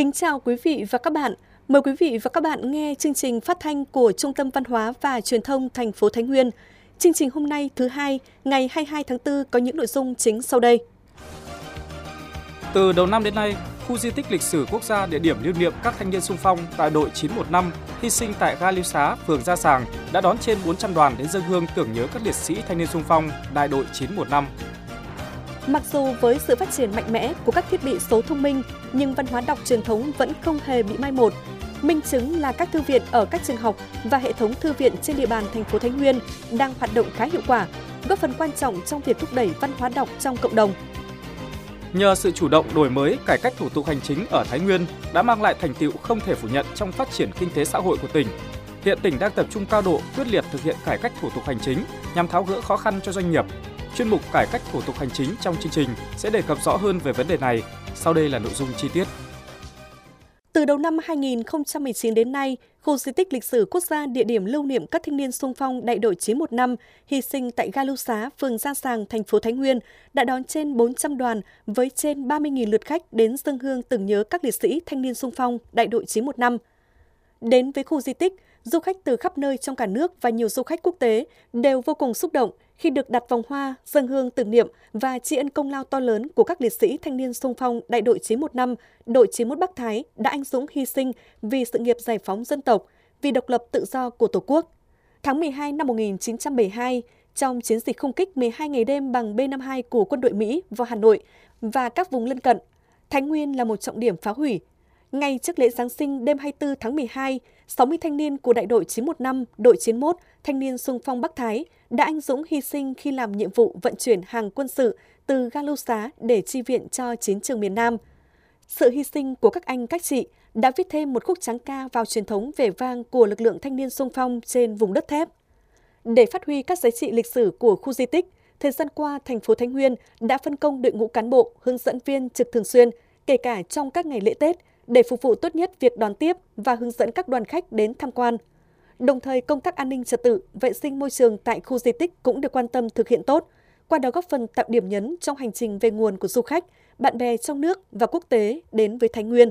Kính chào quý vị và các bạn. Mời quý vị và các bạn nghe chương trình phát thanh của Trung tâm Văn hóa và Truyền thông thành phố Thái Nguyên. Chương trình hôm nay thứ Hai, ngày 22 tháng 4 có những nội dung chính sau đây. Từ đầu năm đến nay, khu di tích lịch sử quốc gia địa điểm lưu niệm các thanh niên xung phong đại đội 915 hy sinh tại ga Lưu Xá, phường Gia Sàng đã đón trên 400 đoàn đến dâng hương tưởng nhớ các liệt sĩ thanh niên xung phong đại đội 915. Mặc dù với sự phát triển mạnh mẽ của các thiết bị số thông minh, nhưng văn hóa đọc truyền thống vẫn không hề bị mai một. Minh chứng là các thư viện ở các trường học và hệ thống thư viện trên địa bàn thành phố Thái Nguyên đang hoạt động khá hiệu quả, góp phần quan trọng trong việc thúc đẩy văn hóa đọc trong cộng đồng. Nhờ sự chủ động đổi mới, cải cách thủ tục hành chính ở Thái Nguyên đã mang lại thành tựu không thể phủ nhận trong phát triển kinh tế xã hội của tỉnh. Hiện tỉnh đang tập trung cao độ quyết liệt thực hiện cải cách thủ tục hành chính nhằm tháo gỡ khó khăn cho doanh nghiệp. Chuyên mục cải cách thủ tục hành chính trong chương trình sẽ đề cập rõ hơn về vấn đề này. Sau đây là nội dung chi tiết. Từ đầu năm 2019 đến nay, khu di tích lịch sử quốc gia địa điểm lưu niệm các thanh niên xung phong đại đội 915 hy sinh tại ga Lưu Xá, phường Gia Sàng, thành phố Thái Nguyên đã đón trên 400 đoàn với trên 30.000 lượt khách đến dâng hương tưởng nhớ các liệt sĩ thanh niên xung phong đại đội 915. Đến với khu di tích, du khách từ khắp nơi trong cả nước và nhiều du khách quốc tế đều vô cùng xúc động khi được đặt vòng hoa, dâng hương tưởng niệm và tri ân công lao to lớn của các liệt sĩ thanh niên xung phong đại đội 915, đội 91 Bắc Thái đã anh dũng hy sinh vì sự nghiệp giải phóng dân tộc, vì độc lập tự do của Tổ quốc. Tháng 12 năm 1972, trong chiến dịch không kích 12 ngày đêm bằng B-52 của quân đội Mỹ vào Hà Nội và các vùng lân cận, Thái Nguyên là một trọng điểm phá hủy. Ngay trước lễ Giáng sinh đêm 24 tháng 12, 60 thanh niên của đại đội 915, đội 91, thanh niên xung phong Bắc Thái đã anh dũng hy sinh khi làm nhiệm vụ vận chuyển hàng quân sự từ ga Lưu Xá để chi viện cho chiến trường miền Nam. Sự hy sinh của các anh các chị đã viết thêm một khúc tráng ca vào truyền thống vẻ vang của lực lượng thanh niên xung phong trên vùng đất thép. Để phát huy các giá trị lịch sử của khu di tích, thời gian qua, thành phố Thái Nguyên đã phân công đội ngũ cán bộ, hướng dẫn viên trực thường xuyên, kể cả trong các ngày lễ Tết, để phục vụ tốt nhất việc đón tiếp và hướng dẫn các đoàn khách đến tham quan. Đồng thời, công tác an ninh trật tự, vệ sinh môi trường tại khu di tích cũng được quan tâm thực hiện tốt, qua đó góp phần tạo điểm nhấn trong hành trình về nguồn của du khách, bạn bè trong nước và quốc tế đến với Thái Nguyên.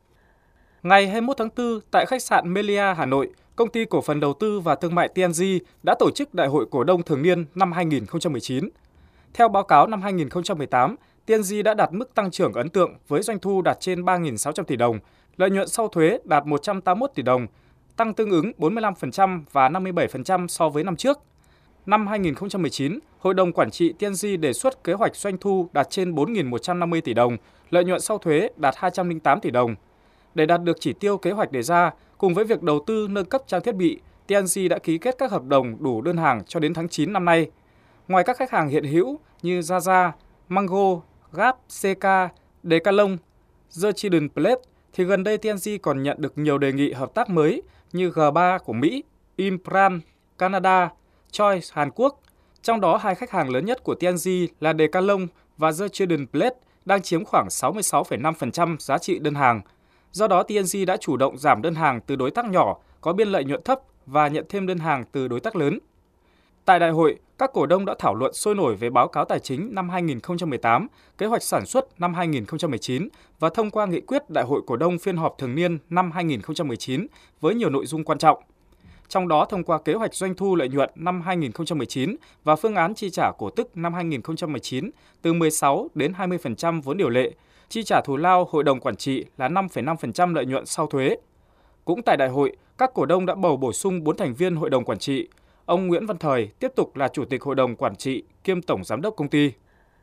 Ngày 21 tháng 4, tại khách sạn Melia, Hà Nội, Công ty Cổ phần Đầu tư và Thương mại TNG đã tổ chức Đại hội Cổ đông thường niên năm 2019. Theo báo cáo năm 2018, TNG đã đạt mức tăng trưởng ấn tượng với doanh thu đạt trên 3.600 tỷ đồng, lợi nhuận sau thuế đạt 181 tỷ đồng, tăng tương ứng 45% và 57% so với năm trước. Năm 2019, Hội đồng Quản trị TNG đề xuất kế hoạch doanh thu đạt trên 4.150 tỷ đồng, lợi nhuận sau thuế đạt 208 tỷ đồng. Để đạt được chỉ tiêu kế hoạch đề ra, cùng với việc đầu tư nâng cấp trang thiết bị, TNG đã ký kết các hợp đồng đủ đơn hàng cho đến tháng 9 năm nay. Ngoài các khách hàng hiện hữu như Zaza, Mango, Gap, CK, Decathlon, The Children's Place, thì gần đây TNG còn nhận được nhiều đề nghị hợp tác mới như G3 của Mỹ, Impran, Canada, Choice Hàn Quốc. Trong đó, hai khách hàng lớn nhất của TNG là Decathlon và The Children's Place đang chiếm khoảng 66,5% giá trị đơn hàng. Do đó, TNG đã chủ động giảm đơn hàng từ đối tác nhỏ có biên lợi nhuận thấp và nhận thêm đơn hàng từ đối tác lớn. Tại đại hội, các cổ đông đã thảo luận sôi nổi về báo cáo tài chính năm 2018, kế hoạch sản xuất năm 2019 và thông qua nghị quyết Đại hội cổ đông phiên họp thường niên năm 2019 với nhiều nội dung quan trọng. Trong đó thông qua kế hoạch doanh thu lợi nhuận năm 2019 và phương án chi trả cổ tức năm 2019 từ 16 đến 20% vốn điều lệ, chi trả thù lao hội đồng quản trị là 5,5% lợi nhuận sau thuế. Cũng tại đại hội, các cổ đông đã bầu bổ sung 4 thành viên hội đồng quản trị. Ông Nguyễn Văn Thời tiếp tục là Chủ tịch Hội đồng Quản trị kiêm Tổng Giám đốc công ty.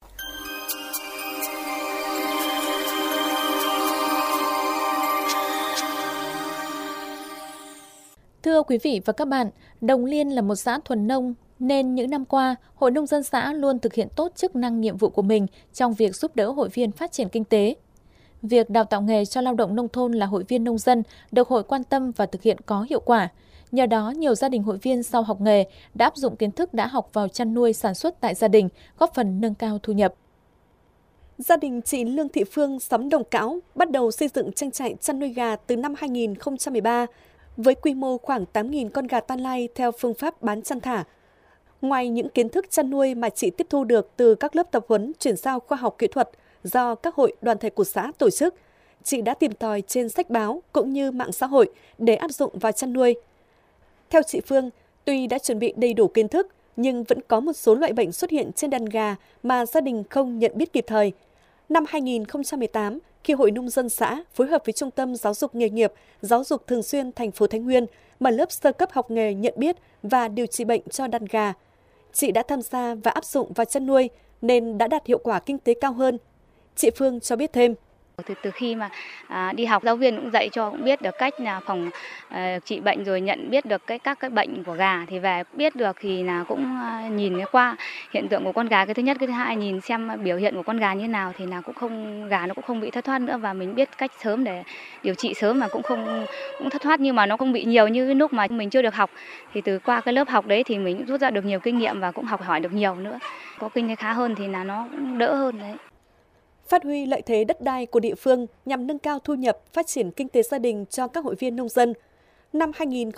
Thưa quý vị và các bạn, Đồng Liên là một xã thuần nông nên những năm qua, Hội Nông dân xã luôn thực hiện tốt chức năng nhiệm vụ của mình trong việc giúp đỡ hội viên phát triển kinh tế. Việc đào tạo nghề cho lao động nông thôn là hội viên nông dân được hội quan tâm và thực hiện có hiệu quả. Nhờ đó, nhiều gia đình hội viên sau học nghề đã áp dụng kiến thức đã học vào chăn nuôi sản xuất tại gia đình, góp phần nâng cao thu nhập. Gia đình chị Lương Thị Phương, xóm Đồng Cão, bắt đầu xây dựng trang trại chăn nuôi gà từ năm 2013, với quy mô khoảng 8.000 con gà tan lai theo phương pháp bán chăn thả. Ngoài những kiến thức chăn nuôi mà chị tiếp thu được từ các lớp tập huấn chuyển giao khoa học kỹ thuật do các hội đoàn thể của xã tổ chức, chị đã tìm tòi trên sách báo cũng như mạng xã hội để áp dụng vào chăn nuôi. Theo chị Phương, tuy đã chuẩn bị đầy đủ kiến thức, nhưng vẫn có một số loại bệnh xuất hiện trên đàn gà mà gia đình không nhận biết kịp thời. Năm 2018, khi Hội Nông dân xã phối hợp với Trung tâm Giáo dục nghề nghiệp, Giáo dục thường xuyên thành phố Thái Nguyên mở lớp sơ cấp học nghề nhận biết và điều trị bệnh cho đàn gà. Chị đã tham gia và áp dụng vào chăn nuôi nên đã đạt hiệu quả kinh tế cao hơn. Chị Phương cho biết thêm. Từ khi mà đi học, giáo viên cũng dạy cho, cũng biết được cách là phòng trị bệnh, rồi nhận biết được các cái bệnh của gà, thì về biết được thì là cũng nhìn qua hiện tượng của con gà, cái thứ nhất, cái thứ hai nhìn xem biểu hiện của con gà như nào thì là gà nó cũng không bị thất thoát nữa, và mình biết cách sớm để điều trị sớm mà cũng thất thoát, nhưng mà nó không bị nhiều như lúc mà mình chưa được học. Thì từ qua cái lớp học đấy thì mình cũng rút ra được nhiều kinh nghiệm và cũng học hỏi được nhiều nữa, có kinh tế khá hơn thì là nó cũng đỡ hơn đấy. Phát huy lợi thế đất đai của địa phương nhằm nâng cao thu nhập, phát triển kinh tế gia đình cho các hội viên nông dân. Năm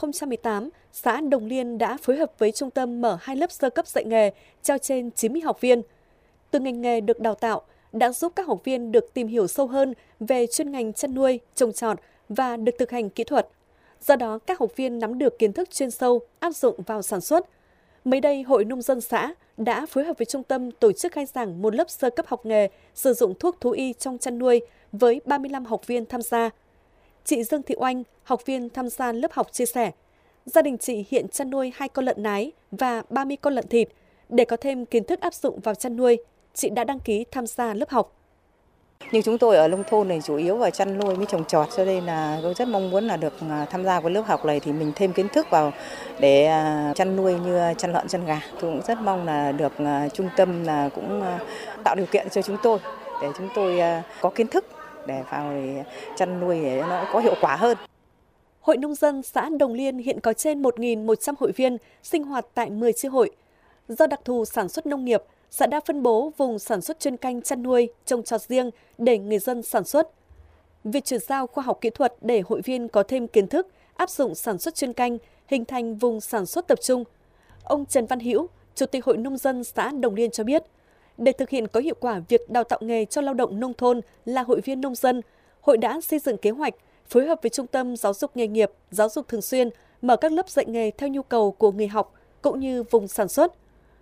2018, xã Đồng Liên đã phối hợp với trung tâm mở 2 lớp sơ cấp dạy nghề cho trên 90 học viên. Từ ngành nghề được đào tạo đã giúp các học viên được tìm hiểu sâu hơn về chuyên ngành chăn nuôi, trồng trọt và được thực hành kỹ thuật. Do đó, các học viên nắm được kiến thức chuyên sâu áp dụng vào sản xuất. Mới đây, Hội Nông dân xã đã phối hợp với trung tâm tổ chức khai giảng một lớp sơ cấp học nghề sử dụng thuốc thú y trong chăn nuôi với 35 học viên tham gia. Chị Dương Thị Oanh, học viên tham gia lớp học chia sẻ, gia đình chị hiện chăn nuôi 2 con lợn nái và 30 con lợn thịt. Để có thêm kiến thức áp dụng vào chăn nuôi, chị đã đăng ký tham gia lớp học. Nhưng chúng tôi ở nông thôn này chủ yếu là chăn nuôi với trồng trọt, cho nên là tôi rất mong muốn là được tham gia vào lớp học này thì mình thêm kiến thức vào để chăn nuôi như chăn lợn, chăn gà. Tôi cũng rất mong là được trung tâm là cũng tạo điều kiện cho chúng tôi để chúng tôi có kiến thức để vào chăn nuôi để nó có hiệu quả hơn. Hội Nông dân xã Đồng Liên hiện có trên 1.100 hội viên sinh hoạt tại 10 chi hội. Do đặc thù sản xuất nông nghiệp, xã đã phân bố vùng sản xuất chuyên canh chăn nuôi, trồng trọt riêng để người dân sản xuất. Việc chuyển giao khoa học kỹ thuật để hội viên có thêm kiến thức, áp dụng sản xuất chuyên canh, hình thành vùng sản xuất tập trung. Ông Trần Văn Hữu, Chủ tịch Hội Nông dân xã Đồng Liên cho biết, để thực hiện có hiệu quả việc đào tạo nghề cho lao động nông thôn là hội viên nông dân, hội đã xây dựng kế hoạch phối hợp với Trung tâm Giáo dục nghề nghiệp, Giáo dục thường xuyên mở các lớp dạy nghề theo nhu cầu của người học cũng như vùng sản xuất.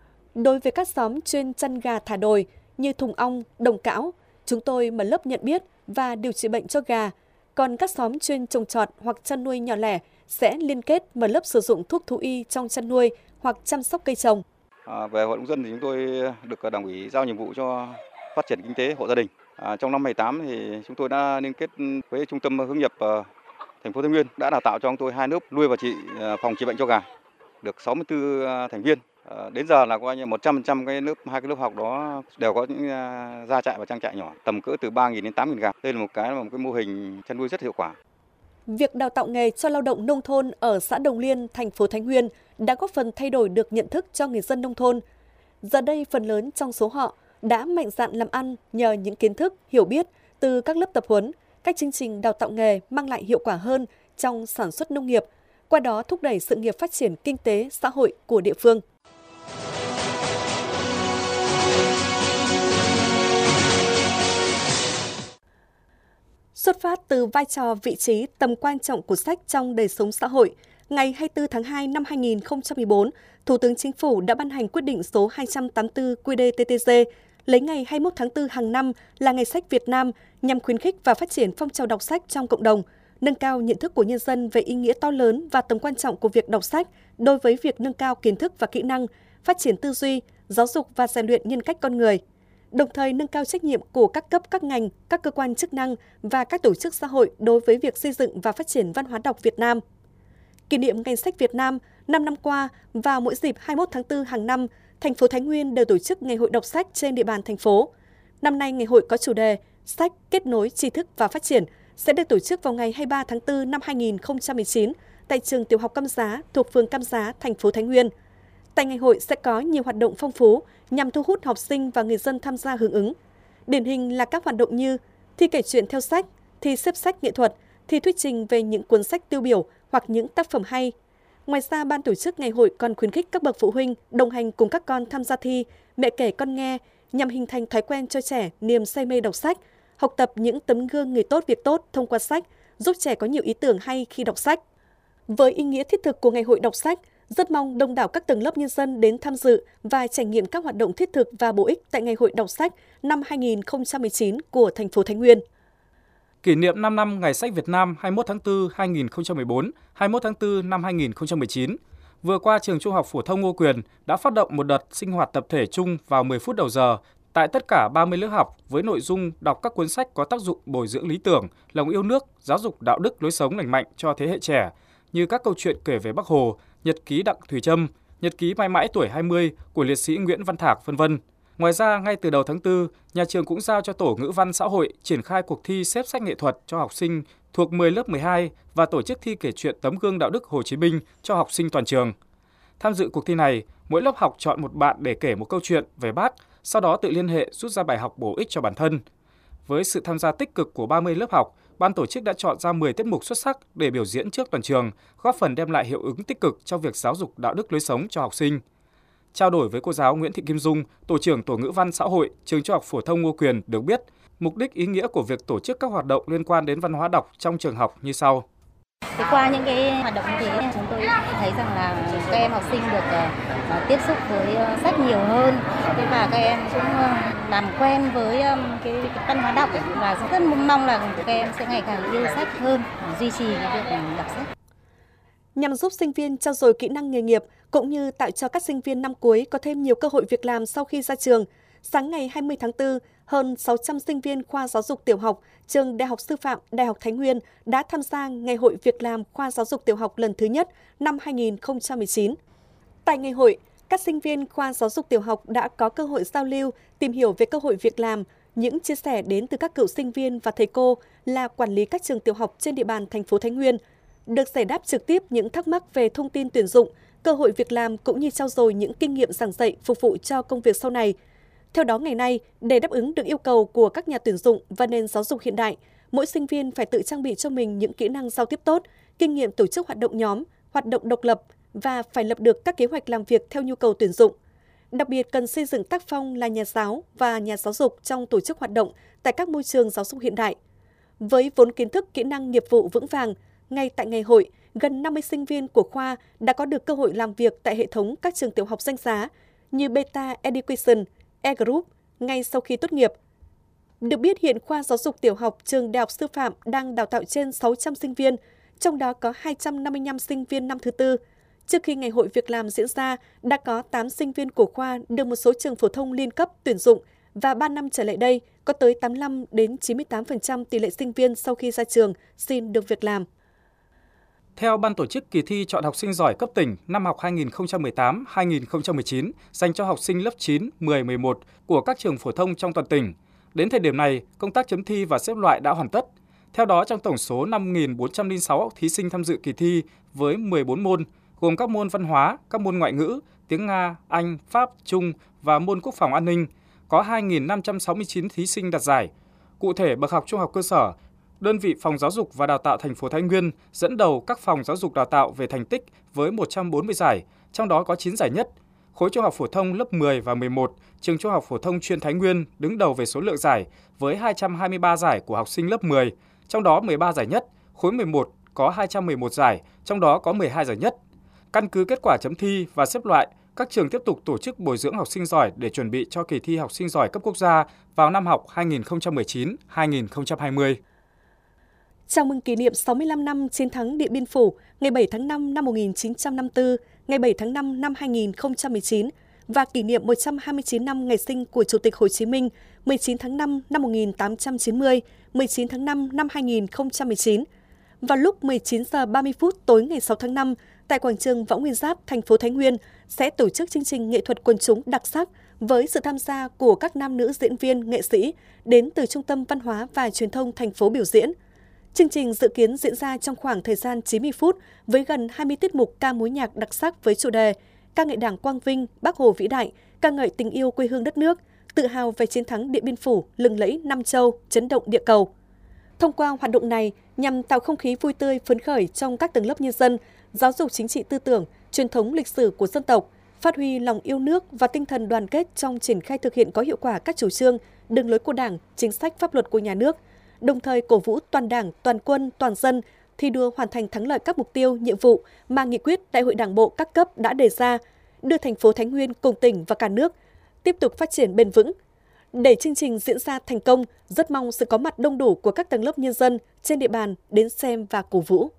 Đối với các xóm chuyên chăn gà thả đồi như Thùng Ong, Đồng Cão, chúng tôi mở lớp nhận biết và điều trị bệnh cho gà. Còn các xóm chuyên trồng trọt hoặc chăn nuôi nhỏ lẻ sẽ liên kết mở lớp sử dụng thuốc thú y trong chăn nuôi hoặc chăm sóc cây trồng. Về Hội Nông dân thì chúng tôi được Đảng ủy giao nhiệm vụ cho phát triển kinh tế hộ gia đình. Trong năm 2018 thì chúng tôi đã liên kết với Trung tâm hướng nghiệp thành phố Thái Nguyên đã đào tạo cho chúng tôi 2 lớp nuôi và phòng trị bệnh cho gà, được 64 thành viên. Đến giờ là coi như 100% hai cái lớp học đó đều có những gia trại và trang trại nhỏ, tầm cỡ từ 3.000 đến 8.000 gà. Đây là một cái mô hình chăn nuôi rất hiệu quả. Việc đào tạo nghề cho lao động nông thôn ở xã Đồng Liên, thành phố Thái Nguyên đã góp phần thay đổi được nhận thức cho người dân nông thôn. Giờ đây, phần lớn trong số họ đã mạnh dạn làm ăn nhờ những kiến thức, hiểu biết từ các lớp tập huấn, các chương trình đào tạo nghề mang lại hiệu quả hơn trong sản xuất nông nghiệp, qua đó thúc đẩy sự nghiệp phát triển kinh tế, xã hội của địa phương. Xuất phát từ vai trò, vị trí, tầm quan trọng của sách trong đời sống xã hội, ngày 24 tháng 2 năm 2014, Thủ tướng Chính phủ đã ban hành quyết định số 284 QĐ-TTG lấy ngày 21 tháng 4 hàng năm là Ngày sách Việt Nam nhằm khuyến khích và phát triển phong trào đọc sách trong cộng đồng, nâng cao nhận thức của nhân dân về ý nghĩa to lớn và tầm quan trọng của việc đọc sách đối với việc nâng cao kiến thức và kỹ năng, phát triển tư duy, giáo dục và rèn luyện nhân cách con người. Đồng thời nâng cao trách nhiệm của các cấp, các ngành, các cơ quan chức năng và các tổ chức xã hội đối với việc xây dựng và phát triển văn hóa đọc Việt Nam. Kỷ niệm Ngày sách Việt Nam 5 năm qua, vào mỗi dịp 21 tháng 4 hàng năm, thành phố Thái Nguyên đều tổ chức Ngày hội đọc sách trên địa bàn thành phố. Năm nay, ngày hội có chủ đề Sách kết nối tri thức và phát triển sẽ được tổ chức vào ngày 23 tháng 4 năm 2019 tại trường Tiểu học Cam Giá thuộc phường Cam Giá, thành phố Thái Nguyên. Tại ngày hội sẽ có nhiều hoạt động phong phú nhằm thu hút học sinh và người dân tham gia hưởng ứng. Điển hình là các hoạt động như thi kể chuyện theo sách, thi xếp sách nghệ thuật, thi thuyết trình về những cuốn sách tiêu biểu hoặc những tác phẩm hay. Ngoài ra, ban tổ chức ngày hội còn khuyến khích các bậc phụ huynh đồng hành cùng các con tham gia thi Mẹ kể con nghe nhằm hình thành thói quen cho trẻ niềm say mê đọc sách, học tập những tấm gương người tốt việc tốt thông qua sách, giúp trẻ có nhiều ý tưởng hay khi đọc sách. Với ý nghĩa thiết thực của Ngày hội đọc sách, rất mong đông đảo các tầng lớp nhân dân đến tham dự và trải nghiệm các hoạt động thiết thực và bổ ích tại Ngày hội đọc sách năm 2019 của thành phố Thái Nguyên. Kỷ niệm 5 năm Ngày sách Việt Nam 21 tháng 4 2014, 21 tháng 4 năm 2019, vừa qua trường Trung học phổ thông Ngô Quyền đã phát động một đợt sinh hoạt tập thể chung vào 10 phút đầu giờ tại tất cả 30 lớp học với nội dung đọc các cuốn sách có tác dụng bồi dưỡng lý tưởng, lòng yêu nước, giáo dục đạo đức lối sống lành mạnh cho thế hệ trẻ, như các câu chuyện kể về Bác Hồ, nhật ký Đặng Thùy Trâm, nhật ký mãi mãi tuổi 20 của liệt sĩ Nguyễn Văn Thạc, v.v. Ngoài ra, ngay từ đầu tháng 4, nhà trường cũng giao cho Tổ ngữ văn xã hội triển khai cuộc thi xếp sách nghệ thuật cho học sinh thuộc 10 lớp 12 và tổ chức thi kể chuyện tấm gương đạo đức Hồ Chí Minh cho học sinh toàn trường. Tham dự cuộc thi này, mỗi lớp học chọn một bạn để kể một câu chuyện về Bác, sau đó tự liên hệ rút ra bài học bổ ích cho bản thân. Với sự tham gia tích cực của 30 lớp học, ban tổ chức đã chọn ra 10 tiết mục xuất sắc để biểu diễn trước toàn trường, góp phần đem lại hiệu ứng tích cực trong việc giáo dục đạo đức lối sống cho học sinh. Trao đổi với cô giáo Nguyễn Thị Kim Dung, tổ trưởng Tổ ngữ văn xã hội, trường Trung học phổ thông Ngô Quyền được biết, mục đích ý nghĩa của việc tổ chức các hoạt động liên quan đến văn hóa đọc trong trường học như sau. Qua những cái hoạt động như thế, chúng tôi thấy rằng là các em học sinh được tiếp xúc với sách nhiều hơn, và các em cũng làm quen với cái văn hóa đọc, và rất mong là các em sẽ ngày càng yêu sách hơn, duy trì cái việc đọc sách. Nhằm giúp sinh viên trau dồi kỹ năng nghề nghiệp cũng như tạo cho các sinh viên năm cuối có thêm nhiều cơ hội việc làm sau khi ra trường, sáng ngày 20 tháng 4, hơn 600 sinh viên khoa giáo dục tiểu học, trường Đại học Sư phạm Đại học Thái Nguyên đã tham gia Ngày hội Việc làm khoa giáo dục tiểu học lần thứ nhất năm 2019. Tại ngày hội, các sinh viên khoa giáo dục tiểu học đã có cơ hội giao lưu, tìm hiểu về cơ hội việc làm, những chia sẻ đến từ các cựu sinh viên và thầy cô là quản lý các trường tiểu học trên địa bàn thành phố Thái Nguyên, được giải đáp trực tiếp những thắc mắc về thông tin tuyển dụng, cơ hội việc làm cũng như trau dồi những kinh nghiệm giảng dạy phục vụ cho công việc sau này. Theo đó, ngày nay, để đáp ứng được yêu cầu của các nhà tuyển dụng và nền giáo dục hiện đại, mỗi sinh viên phải tự trang bị cho mình những kỹ năng giao tiếp tốt, kinh nghiệm tổ chức hoạt động nhóm, hoạt động độc lập và phải lập được các kế hoạch làm việc theo nhu cầu tuyển dụng. Đặc biệt cần xây dựng tác phong là nhà giáo và nhà giáo dục trong tổ chức hoạt động tại các môi trường giáo dục hiện đại. Với vốn kiến thức, kỹ năng nghiệp vụ vững vàng, ngay tại ngày hội, gần 50 sinh viên của khoa đã có được cơ hội làm việc tại hệ thống các trường tiểu học danh giá như Beta Education, E-Group ngay sau khi tốt nghiệp. Được biết hiện khoa giáo dục tiểu học trường Đại học Sư phạm đang đào tạo trên 600 sinh viên, trong đó có 255 sinh viên năm thứ tư. Trước khi ngày hội việc làm diễn ra, đã có 8 sinh viên của khoa được một số trường phổ thông liên cấp tuyển dụng và 3 năm trở lại đây có tới 85 đến 98% tỷ lệ sinh viên sau khi ra trường xin được việc làm. Theo ban tổ chức kỳ thi chọn học sinh giỏi cấp tỉnh năm học 2018-2019 dành cho học sinh lớp 9, 10, 11 của các trường phổ thông trong toàn tỉnh, đến thời điểm này, công tác chấm thi và xếp loại đã hoàn tất. Theo đó, trong tổng số 5.406 thí sinh tham dự kỳ thi với 14 môn, gồm các môn văn hóa, các môn ngoại ngữ, tiếng Nga, Anh, Pháp, Trung và môn quốc phòng an ninh, có 2.569 thí sinh đạt giải. Cụ thể, bậc học trung học cơ sở, đơn vị Phòng Giáo dục và Đào tạo thành phố Thái Nguyên dẫn đầu các phòng giáo dục đào tạo về thành tích với 140 giải, trong đó có 9 giải nhất. Khối trung học phổ thông lớp 10 và 11, trường Trung học phổ thông chuyên Thái Nguyên đứng đầu về số lượng giải với 223 giải của học sinh lớp 10, trong đó 13 giải nhất. Khối 11 có 211 giải, trong đó có 12 giải nhất. Căn cứ kết quả chấm thi và xếp loại, các trường tiếp tục tổ chức bồi dưỡng học sinh giỏi để chuẩn bị cho kỳ thi học sinh giỏi cấp quốc gia vào năm học 2019-2020. Chào mừng kỷ niệm 65 năm chiến thắng Điện Biên Phủ, ngày 7 tháng 5 năm 1954, ngày 7 tháng 5 năm 2019 và kỷ niệm 129 năm ngày sinh của Chủ tịch Hồ Chí Minh, 19 tháng 5 năm 1890, 19 tháng 5 năm 2019. Vào lúc 19 giờ 30 phút tối ngày 6 tháng 5, tại quảng trường Võ Nguyên Giáp, thành phố Thái Nguyên sẽ tổ chức chương trình nghệ thuật quần chúng đặc sắc với sự tham gia của các nam nữ diễn viên, nghệ sĩ đến từ Trung tâm Văn hóa và Truyền thông thành phố biểu diễn. Chương trình dự kiến diễn ra trong khoảng thời gian 90 phút với gần 20 tiết mục ca mối nhạc đặc sắc với chủ đề ca ngợi Đảng quang vinh, Bác Hồ vĩ đại, ca ngợi tình yêu quê hương đất nước, tự hào về chiến thắng Điện Biên Phủ, lừng lẫy Nam Châu, chấn động địa cầu. Thông qua hoạt động này nhằm tạo không khí vui tươi phấn khởi trong các tầng lớp nhân dân, giáo dục chính trị tư tưởng, truyền thống lịch sử của dân tộc, phát huy lòng yêu nước và tinh thần đoàn kết trong triển khai thực hiện có hiệu quả các chủ trương, đường lối của Đảng, chính sách pháp luật của nhà nước, đồng thời cổ vũ toàn Đảng, toàn quân, toàn dân thi đua hoàn thành thắng lợi các mục tiêu, nhiệm vụ mà nghị quyết Đại hội Đảng bộ các cấp đã đề ra, đưa thành phố Thái Nguyên cùng tỉnh và cả nước tiếp tục phát triển bền vững. Để chương trình diễn ra thành công, rất mong sự có mặt đông đủ của các tầng lớp nhân dân trên địa bàn đến xem và cổ vũ.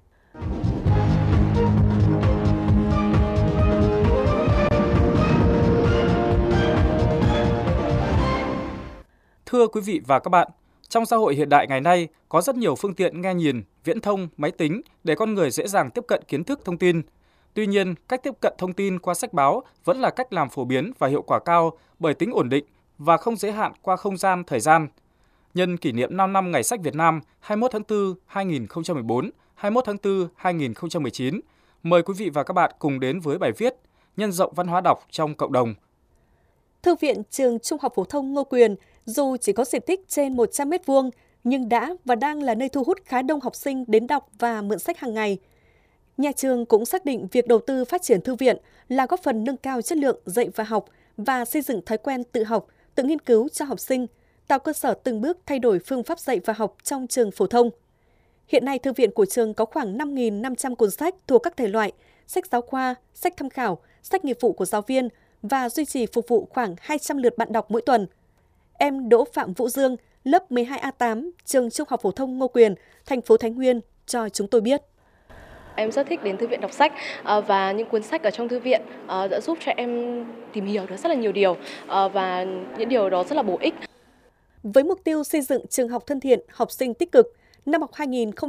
Thưa quý vị và các bạn, trong xã hội hiện đại ngày nay có rất nhiều phương tiện nghe nhìn, viễn thông, máy tính để con người dễ dàng tiếp cận kiến thức thông tin. Tuy nhiên, cách tiếp cận thông tin qua sách báo vẫn là cách làm phổ biến và hiệu quả cao bởi tính ổn định và không giới hạn qua không gian, thời gian. Nhân kỷ niệm 5 năm Ngày sách Việt Nam 21 tháng 4 2014, 21 tháng 4 2019, mời quý vị và các bạn cùng đến với bài viết Nhân rộng văn hóa đọc trong cộng đồng. Thư viện Trường Trung học phổ thông Ngô Quyền dù chỉ có diện tích trên 100 m2 nhưng đã và đang là nơi thu hút khá đông học sinh đến đọc và mượn sách hàng ngày. Nhà trường cũng xác định việc đầu tư phát triển thư viện là góp phần nâng cao chất lượng dạy và học và xây dựng thói quen tự học, tự nghiên cứu cho học sinh, tạo cơ sở từng bước thay đổi phương pháp dạy và học trong trường phổ thông. Hiện nay, thư viện của trường có khoảng 5.500 cuốn sách thuộc các thể loại, sách giáo khoa, sách tham khảo, sách nghiệp vụ của giáo viên và duy trì phục vụ khoảng 200 lượt bạn đọc mỗi tuần. Em Đỗ Phạm Vũ Dương, lớp 12A8, trường Trung học phổ thông Ngô Quyền, thành phố Thái Nguyên cho chúng tôi biết. Em rất thích đến thư viện đọc sách và những cuốn sách ở trong thư viện đã giúp cho em tìm hiểu được rất là nhiều điều và những điều đó rất là bổ ích. Với mục tiêu xây dựng trường học thân thiện, học sinh tích cực, năm học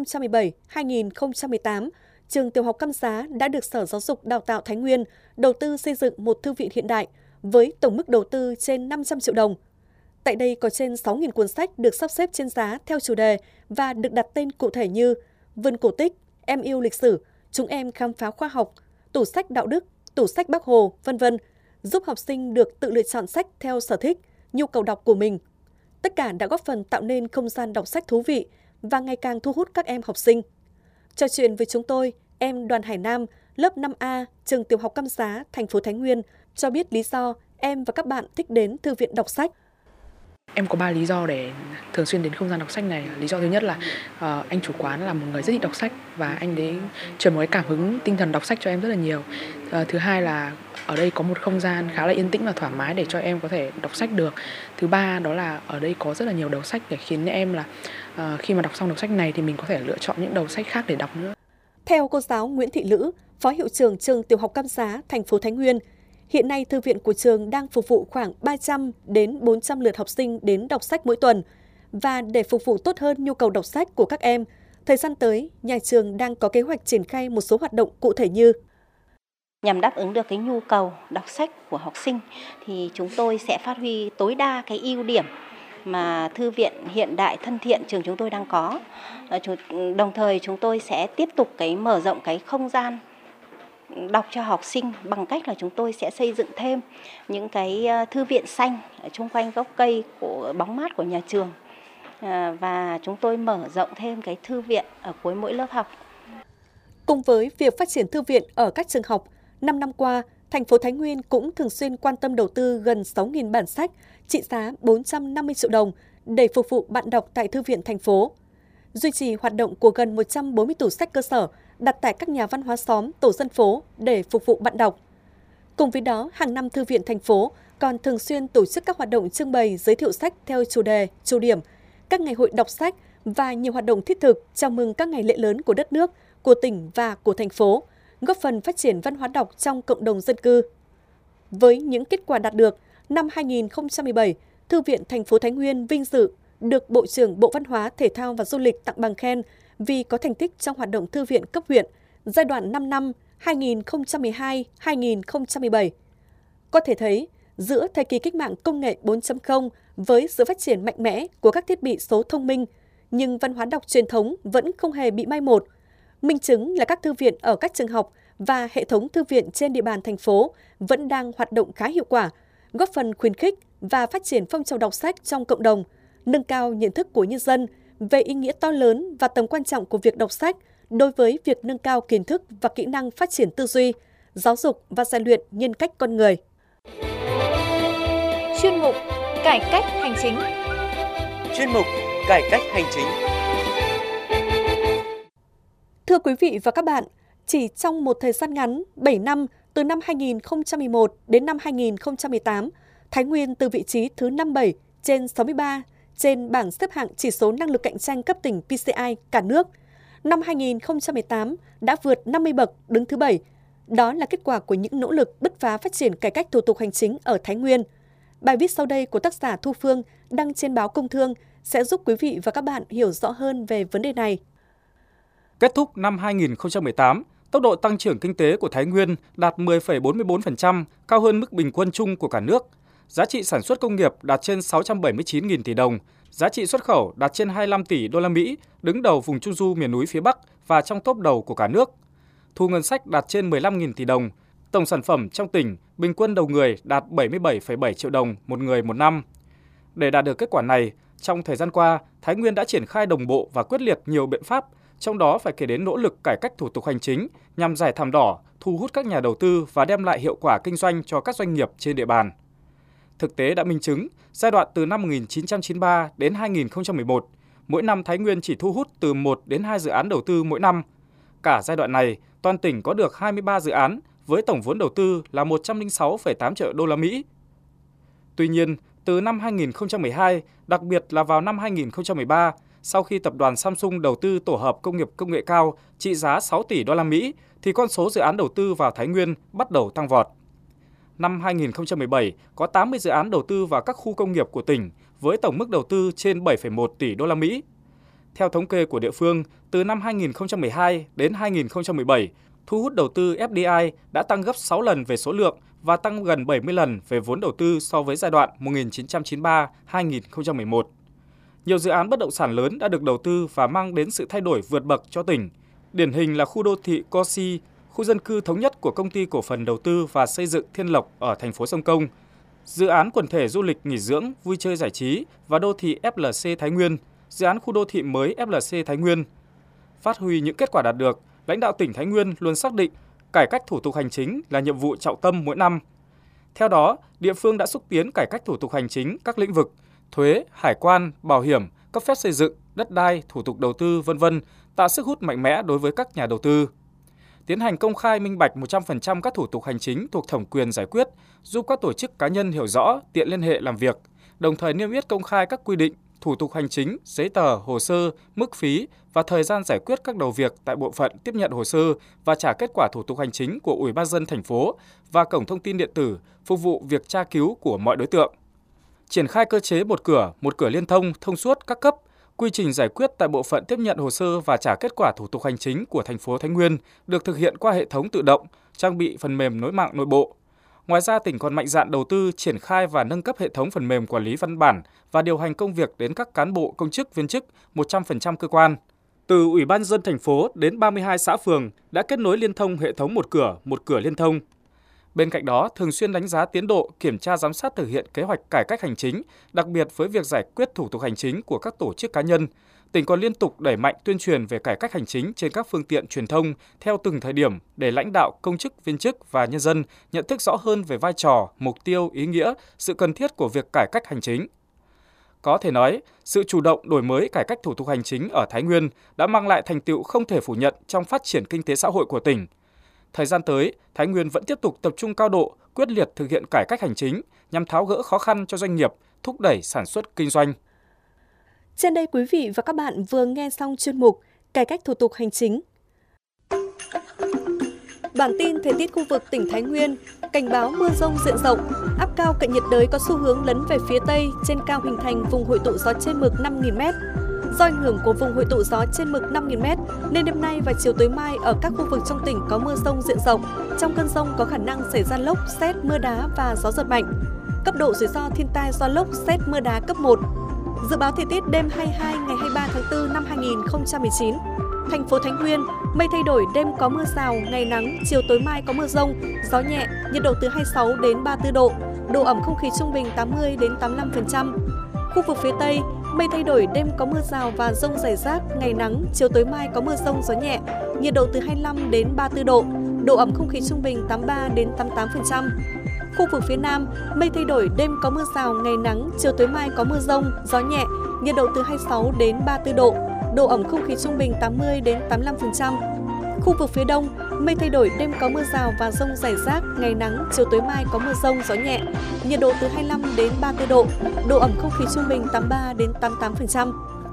2017-2018, trường tiểu học Căm Giá đã được Sở Giáo dục Đào tạo Thái Nguyên đầu tư xây dựng một thư viện hiện đại với tổng mức đầu tư trên 500 triệu đồng. Tại đây có trên 6.000 cuốn sách được sắp xếp trên giá theo chủ đề và được đặt tên cụ thể như Vườn cổ tích, Em yêu lịch sử, Chúng em khám phá khoa học, Tủ sách đạo đức, Tủ sách Bác Hồ, v.v. giúp học sinh được tự lựa chọn sách theo sở thích, nhu cầu đọc của mình. Tất cả đã góp phần tạo nên không gian đọc sách thú vị và ngày càng thu hút các em học sinh. Trò chuyện với chúng tôi, em Đoàn Hải Nam, lớp 5A, trường tiểu học Căm Giá, thành phố Thái Nguyên cho biết lý do em và các bạn thích đến thư viện đọc sách. Em có 3 lý do để thường xuyên đến không gian đọc sách này. Lý do thứ nhất là anh chủ quán là một người rất thích đọc sách và anh đấy truyền một cái cảm hứng tinh thần đọc sách cho em rất là nhiều. Thứ hai là ở đây có một không gian khá là yên tĩnh và thoải mái để cho em có thể đọc sách được. Thứ ba đó là ở đây có rất là nhiều đầu sách để khiến em là khi mà đọc xong đầu sách này thì mình có thể lựa chọn những đầu sách khác để đọc nữa. Theo cô giáo Nguyễn Thị Lữ, Phó hiệu trưởng trường tiểu học Căm Giá, thành phố Thái Nguyên, hiện nay thư viện của trường đang phục vụ khoảng 300 đến 400 lượt học sinh đến đọc sách mỗi tuần. Và để phục vụ tốt hơn nhu cầu đọc sách của các em, thời gian tới, nhà trường đang có kế hoạch triển khai một số hoạt động cụ thể như nhằm đáp ứng được cái nhu cầu đọc sách của học sinh thì chúng tôi sẽ phát huy tối đa cái ưu điểm mà thư viện hiện đại thân thiện trường chúng tôi đang có. Đồng thời chúng tôi sẽ tiếp tục mở rộng cái không gian đọc cho học sinh bằng cách là chúng tôi sẽ xây dựng thêm những cái thư viện xanh ở chung quanh gốc cây của bóng mát của nhà trường và chúng tôi mở rộng thêm cái thư viện ở cuối mỗi lớp học. Cùng với việc phát triển thư viện ở các trường học, 5 năm qua, thành phố Thái Nguyên cũng thường xuyên quan tâm đầu tư gần 6.000 bản sách trị giá 450 triệu đồng để phục vụ bạn đọc tại thư viện thành phố. Duy trì hoạt động của gần 140 tủ sách cơ sở đặt tại các nhà văn hóa xóm, tổ dân phố để phục vụ bạn đọc. Cùng với đó, hàng năm thư viện thành phố còn thường xuyên tổ chức các hoạt động trưng bày giới thiệu sách theo chủ đề, chủ điểm, các ngày hội đọc sách và nhiều hoạt động thiết thực chào mừng các ngày lễ lớn của đất nước, của tỉnh và của thành phố, góp phần phát triển văn hóa đọc trong cộng đồng dân cư. Với những kết quả đạt được, năm 2017, Thư viện thành phố Thái Nguyên vinh dự được Bộ trưởng Bộ Văn hóa, Thể thao và Du lịch tặng bằng khen vì có thành tích trong hoạt động thư viện cấp huyện giai đoạn 5 năm 2012-2017. Có thể thấy, giữa thời kỳ cách mạng công nghệ 4.0 với sự phát triển mạnh mẽ của các thiết bị số thông minh, nhưng văn hóa đọc truyền thống vẫn không hề bị mai một. Minh chứng là các thư viện ở các trường học và hệ thống thư viện trên địa bàn thành phố vẫn đang hoạt động khá hiệu quả, góp phần khuyến khích và phát triển phong trào đọc sách trong cộng đồng, nâng cao nhận thức của nhân dân về ý nghĩa to lớn và tầm quan trọng của việc đọc sách đối với việc nâng cao kiến thức và kỹ năng phát triển tư duy, giáo dục và rèn luyện nhân cách con người. Chuyên mục Cải cách hành chính. Chuyên mục Cải cách hành chính. Thưa quý vị và các bạn, chỉ trong một thời gian ngắn, 7 năm, từ năm 2011 đến năm 2018, Thái Nguyên từ vị trí thứ 57 trên 63 trên bảng xếp hạng chỉ số năng lực cạnh tranh cấp tỉnh PCI cả nước. Năm 2018 đã vượt 50 bậc đứng thứ 7. Đó là kết quả của những nỗ lực bứt phá phát triển cải cách thủ tục hành chính ở Thái Nguyên. Bài viết sau đây của tác giả Thu Phương đăng trên báo Công Thương sẽ giúp quý vị và các bạn hiểu rõ hơn về vấn đề này. Kết thúc năm 2018, tốc độ tăng trưởng kinh tế của Thái Nguyên đạt 10,44%, cao hơn mức bình quân chung của cả nước. Giá trị sản xuất công nghiệp đạt trên 679.000 tỷ đồng, giá trị xuất khẩu đạt trên 25 tỷ đô la Mỹ, đứng đầu vùng Trung du miền núi phía Bắc và trong top đầu của cả nước. Thu ngân sách đạt trên 15.000 tỷ đồng, tổng sản phẩm trong tỉnh bình quân đầu người đạt 77,7 triệu đồng một người một năm. Để đạt được kết quả này, trong thời gian qua, Thái Nguyên đã triển khai đồng bộ và quyết liệt nhiều biện pháp, trong đó phải kể đến nỗ lực cải cách thủ tục hành chính nhằm giải thảm đỏ, thu hút các nhà đầu tư và đem lại hiệu quả kinh doanh cho các doanh nghiệp trên địa bàn. Thực tế đã minh chứng, giai đoạn từ năm 1993 đến 2011, mỗi năm Thái Nguyên chỉ thu hút từ 1 đến 2 dự án đầu tư mỗi năm. Cả giai đoạn này, toàn tỉnh có được 23 dự án với tổng vốn đầu tư là 106,8 triệu đô la Mỹ. Tuy nhiên, từ năm 2012, đặc biệt là vào năm 2013, sau khi tập đoàn Samsung đầu tư tổ hợp công nghiệp công nghệ cao trị giá 6 tỷ đô la Mỹ, thì con số dự án đầu tư vào Thái Nguyên bắt đầu tăng vọt. Năm 2017, có 80 dự án đầu tư vào các khu công nghiệp của tỉnh với tổng mức đầu tư trên 7,1 tỷ đô la Mỹ. Theo thống kê của địa phương, từ năm 2012 đến 2017, thu hút đầu tư FDI đã tăng gấp 6 lần về số lượng và tăng gần 70 lần về vốn đầu tư so với giai đoạn 1993-2011. Nhiều dự án bất động sản lớn đã được đầu tư và mang đến sự thay đổi vượt bậc cho tỉnh. Điển hình là khu đô thị Cosi, khu dân cư thống nhất của Công ty Cổ phần Đầu tư và Xây dựng Thiên Lộc ở thành phố Sông Công, dự án quần thể du lịch nghỉ dưỡng, vui chơi giải trí và đô thị FLC Thái Nguyên, dự án khu đô thị mới FLC Thái Nguyên. Phát huy những kết quả đạt được, lãnh đạo tỉnh Thái Nguyên luôn xác định cải cách thủ tục hành chính là nhiệm vụ trọng tâm mỗi năm. Theo đó, địa phương đã xúc tiến cải cách thủ tục hành chính các lĩnh vực thuế, hải quan, bảo hiểm, cấp phép xây dựng, đất đai, thủ tục đầu tư, v.v., tạo sức hút mạnh mẽ đối với các nhà đầu tư. Tiến hành công khai minh bạch 100% các thủ tục hành chính thuộc thẩm quyền giải quyết, giúp các tổ chức cá nhân hiểu rõ, tiện liên hệ làm việc, đồng thời niêm yết công khai các quy định, thủ tục hành chính, giấy tờ, hồ sơ, mức phí và thời gian giải quyết các đầu việc tại bộ phận tiếp nhận hồ sơ và trả kết quả thủ tục hành chính của Ủy ban nhân dân thành phố và cổng thông tin điện tử phục vụ việc tra cứu của mọi đối tượng. Triển khai cơ chế một cửa liên thông, thông suốt các cấp, quy trình giải quyết tại bộ phận tiếp nhận hồ sơ và trả kết quả thủ tục hành chính của thành phố Thái Nguyên được thực hiện qua hệ thống tự động, trang bị phần mềm nối mạng nội bộ. Ngoài ra, tỉnh còn mạnh dạn đầu tư, triển khai và nâng cấp hệ thống phần mềm quản lý văn bản và điều hành công việc đến các cán bộ, công chức, viên chức 100% cơ quan. Từ Ủy ban nhân dân thành phố đến 32 xã phường đã kết nối liên thông hệ thống một cửa liên thông. Bên cạnh đó, thường xuyên đánh giá tiến độ, kiểm tra giám sát thực hiện kế hoạch cải cách hành chính, đặc biệt với việc giải quyết thủ tục hành chính của các tổ chức cá nhân. Tỉnh còn liên tục đẩy mạnh tuyên truyền về cải cách hành chính trên các phương tiện truyền thông theo từng thời điểm để lãnh đạo, công chức, viên chức và nhân dân nhận thức rõ hơn về vai trò, mục tiêu, ý nghĩa, sự cần thiết của việc cải cách hành chính. Có thể nói, sự chủ động đổi mới cải cách thủ tục hành chính ở Thái Nguyên đã mang lại thành tựu không thể phủ nhận trong phát triển kinh tế xã hội của tỉnh. Thời gian tới, Thái Nguyên vẫn tiếp tục tập trung cao độ, quyết liệt thực hiện cải cách hành chính nhằm tháo gỡ khó khăn cho doanh nghiệp, thúc đẩy sản xuất kinh doanh. Trên đây quý vị và các bạn vừa nghe xong chuyên mục Cải cách thủ tục hành chính. Bản tin thời tiết khu vực tỉnh Thái Nguyên, cảnh báo mưa rông diện rộng, áp cao cận nhiệt đới có xu hướng lấn về phía Tây, trên cao hình thành vùng hội tụ gió trên mực 5.000m. Do ảnh hưởng của vùng hội tụ gió trên mực 5.000m, nên đêm nay và chiều tối mai ở các khu vực trong tỉnh có mưa rông diện rộng. Trong cơn rông có khả năng xảy ra lốc, sét, mưa đá và gió giật mạnh. Cấp độ rủi ro thiên tai do lốc, sét, mưa đá cấp 1. Dự báo thời tiết đêm 22 ngày 23 tháng 4 năm 2019. Thành phố Thái Nguyên, mây thay đổi, đêm có mưa rào, ngày nắng, chiều tối mai có mưa rông, gió nhẹ, nhiệt độ từ 26 đến 34 độ, độ ẩm không khí trung bình 80 đến 85%. Khu vực phía Tây, mây thay đổi, đêm có mưa rào và dông rải rác, ngày nắng, chiều tối mai có mưa rông, gió nhẹ, nhiệt độ từ 25 đến 34 độ, độ ẩm không khí trung bình 83 đến 88%. Khu vực phía Nam, mây thay đổi, đêm có mưa rào, ngày nắng, chiều tối mai có mưa rông, gió nhẹ, nhiệt độ từ 26 đến 34 độ, độ ẩm không khí trung bình 80 đến 85%. Khu vực phía Đông, mây thay đổi, đêm có mưa rào và dông rải rác, ngày nắng, chiều tối mai có mưa rông, gió nhẹ, nhiệt độ từ 25 đến 34 độ, độ ẩm không khí trung bình 83 đến 88%.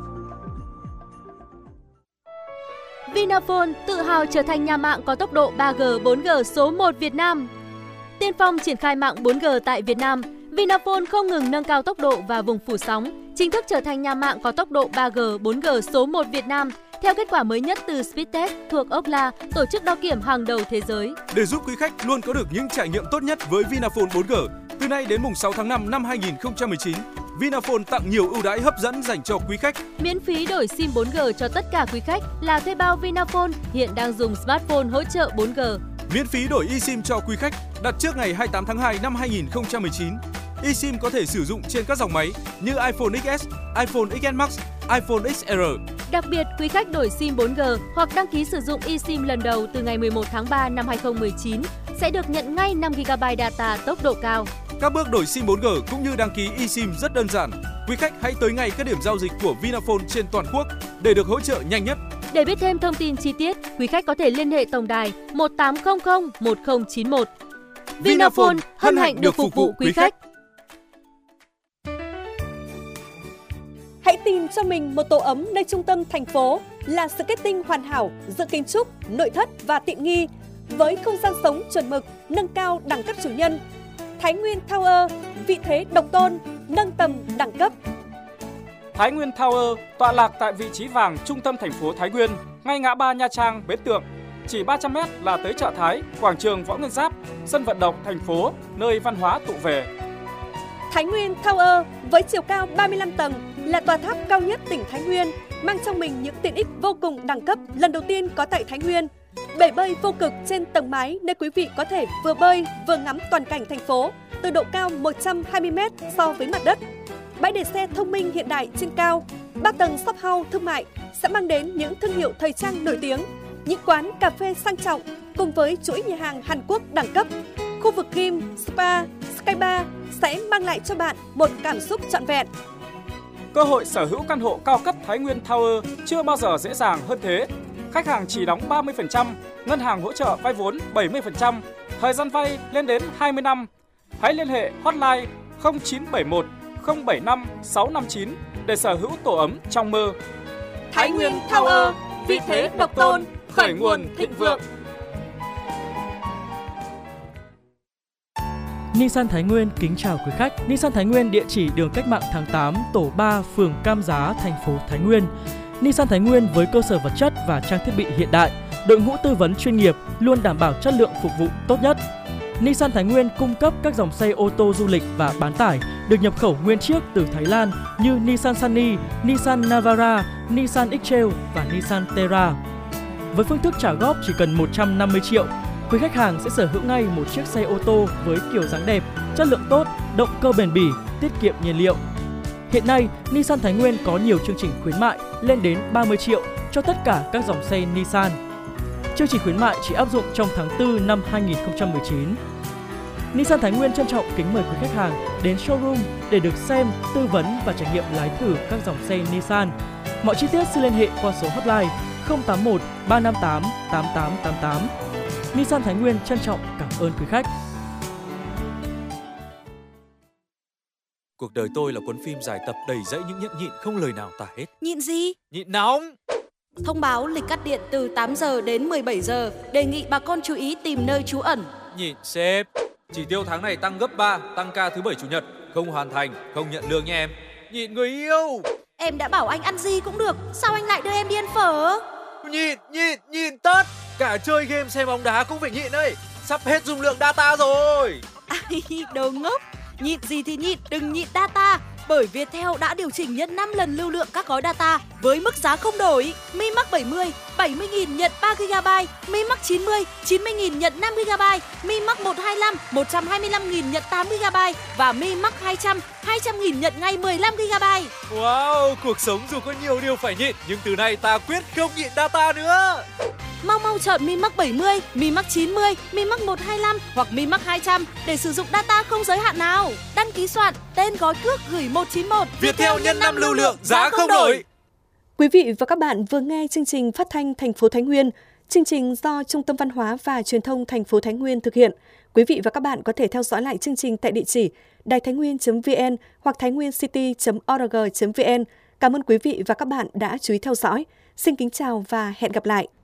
Vinaphone tự hào trở thành nhà mạng có tốc độ 3G, 4G số 1 Việt Nam. Tiên phong triển khai mạng 4G tại Việt Nam, Vinaphone không ngừng nâng cao tốc độ và vùng phủ sóng, chính thức trở thành nhà mạng có tốc độ 3G, 4G số 1 Việt Nam. Theo kết quả mới nhất từ Speedtest thuộc Ookla, tổ chức đo kiểm hàng đầu thế giới. Để giúp quý khách luôn có được những trải nghiệm tốt nhất với Vinaphone 4G, từ nay đến mùng 6 tháng 5 năm 2019, Vinaphone tặng nhiều ưu đãi hấp dẫn dành cho quý khách. Miễn phí đổi SIM 4G cho tất cả quý khách là thuê bao Vinaphone hiện đang dùng smartphone hỗ trợ 4G. Miễn phí đổi eSIM cho quý khách đặt trước ngày 28 tháng 2 năm 2019. eSIM có thể sử dụng trên các dòng máy như iPhone XS, iPhone XS Max, iPhone XR. Đặc biệt, quý khách đổi SIM 4G hoặc đăng ký sử dụng eSIM lần đầu từ ngày 11 tháng 3 năm 2019 sẽ được nhận ngay 5GB data tốc độ cao. Các bước đổi SIM 4G cũng như đăng ký eSIM rất đơn giản. Quý khách hãy tới ngay các điểm giao dịch của Vinaphone trên toàn quốc để được hỗ trợ nhanh nhất. Để biết thêm thông tin chi tiết, quý khách có thể liên hệ tổng đài 1800 1091. Vinaphone hân hạnh được phục vụ quý khách. Hãy tìm cho mình một tổ ấm nơi trung tâm thành phố là sự kết tinh hoàn hảo giữa kiến trúc, nội thất và tiện nghi với không gian sống chuẩn mực, nâng cao đẳng cấp chủ nhân. Thái Nguyên Tower, vị thế độc tôn, nâng tầm đẳng cấp. Thái Nguyên Tower tọa lạc tại vị trí vàng trung tâm thành phố Thái Nguyên, ngay ngã ba Nha Trang, Bến Tượng. Chỉ 300m là tới chợ Thái, quảng trường Võ Nguyên Giáp, sân vận động thành phố, nơi văn hóa tụ về. Thái Nguyên Tower với chiều cao 35 tầng là tòa tháp cao nhất tỉnh Thái Nguyên, mang trong mình những tiện ích vô cùng đẳng cấp lần đầu tiên có tại Thái Nguyên. Bể bơi vô cực trên tầng mái nơi quý vị có thể vừa bơi vừa ngắm toàn cảnh thành phố từ độ cao 120m so với mặt đất. Bãi để xe thông minh hiện đại trên cao, 3 tầng shop house thương mại sẽ mang đến những thương hiệu thời trang nổi tiếng, những quán cà phê sang trọng cùng với chuỗi nhà hàng Hàn Quốc đẳng cấp. Khu vực gym, spa, sky bar sẽ mang lại cho bạn một cảm xúc trọn vẹn. Cơ hội sở hữu căn hộ cao cấp Thái Nguyên Tower chưa bao giờ dễ dàng hơn thế. Khách hàng chỉ đóng 30%, ngân hàng hỗ trợ vay vốn 70%, thời gian vay lên đến 20 năm. Hãy liên hệ hotline 0971 075 659 để sở hữu tổ ấm trong mơ. Thái Nguyên Tower, vị thế độc tôn, khởi nguồn thịnh vượng. Nissan Thái Nguyên kính chào quý khách. Nissan Thái Nguyên địa chỉ đường Cách mạng tháng 8, tổ 3, phường Cam Giá, thành phố Thái Nguyên. Nissan Thái Nguyên với cơ sở vật chất và trang thiết bị hiện đại, đội ngũ tư vấn chuyên nghiệp luôn đảm bảo chất lượng phục vụ tốt nhất. Nissan Thái Nguyên cung cấp các dòng xe ô tô du lịch và bán tải được nhập khẩu nguyên chiếc từ Thái Lan như Nissan Sunny, Nissan Navara, Nissan X-Trail và Nissan Terra. Với phương thức trả góp chỉ cần 150 triệu, quý khách hàng sẽ sở hữu ngay một chiếc xe ô tô với kiểu dáng đẹp, chất lượng tốt, động cơ bền bỉ, tiết kiệm nhiên liệu. Hiện nay, Nissan Thái Nguyên có nhiều chương trình khuyến mại lên đến 30 triệu cho tất cả các dòng xe Nissan. Chương trình khuyến mại chỉ áp dụng trong tháng 4 năm 2019. Nissan Thái Nguyên trân trọng kính mời quý khách hàng đến showroom để được xem, tư vấn và trải nghiệm lái thử các dòng xe Nissan. Mọi chi tiết xin liên hệ qua số hotline 081 358 8888. Nissan Thái Nguyên trân trọng cảm ơn quý khách. Cuộc đời tôi là cuốn phim dài tập đầy dẫy những nhẫn nhịn không lời nào tả hết. Nhịn gì? Nhịn nóng. Thông báo lịch cắt điện từ 8 giờ đến 17 giờ. Đề nghị bà con chú ý tìm nơi trú ẩn. Nhịn sếp. Chỉ tiêu tháng này tăng gấp 3, tăng ca thứ 7 chủ nhật. Không hoàn thành, không nhận lương nha em. Nhịn người yêu. Em đã bảo anh ăn gì cũng được, sao anh lại đưa em đi ăn phở? Nhịn tất. Cả chơi game xem bóng đá cũng phải nhịn đấy. Sắp hết dung lượng data rồi. Ai, đồ ngốc. Nhịn gì thì nhịn, đừng nhịn data. Bởi Viettel đã điều chỉnh nhân 5 lần lưu lượng các gói data với mức giá không đổi. Mi Max 70, 70.000 nhận 3GB. Mi Max 90, 90.000 nhận 5GB. Mi Max 125, 125.000 nhận 8GB. Và Mi Max 200, 200.000 nhận ngay 15GB. Wow, cuộc sống dù có nhiều điều phải nhịn, nhưng từ nay ta quyết không nhịn data nữa. Mau mau chọn Mi Max 70, Mi Max 90, Mi Max 125 hoặc Mi Max 200 để sử dụng data không giới hạn nào. Đăng ký soạn, tên gói cước gửi 191. Viettel nhân 5 lưu lượng, giá không đổi. Quý vị và các bạn vừa nghe chương trình phát thanh thành phố Thái Nguyên. Chương trình do Trung tâm Văn hóa và Truyền thông thành phố Thái Nguyên thực hiện. Quý vị và các bạn có thể theo dõi lại chương trình tại địa chỉ đàitháinnguyên.vn hoặc thainwincity.org.vn. Cảm ơn quý vị và các bạn đã chú ý theo dõi. Xin kính chào và hẹn gặp lại.